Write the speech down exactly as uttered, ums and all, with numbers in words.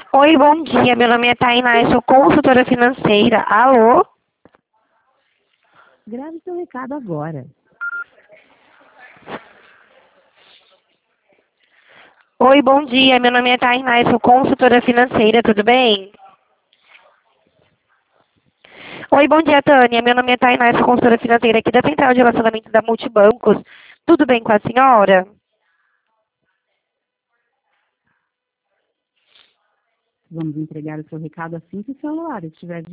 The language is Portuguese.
Oi, bom dia. Meu nome é Tainá, eu sou consultora financeira. Alô? Grave seu recado agora. Oi, bom dia. Meu nome é Tainá, eu sou consultora financeira. Tudo bem? Oi, bom dia, Tânia. Meu nome é Tainá, eu sou consultora financeira aqui da Central de Relacionamento da Multibancos. Tudo bem com a senhora? Vamos entregar o seu recado assim que o celular estiver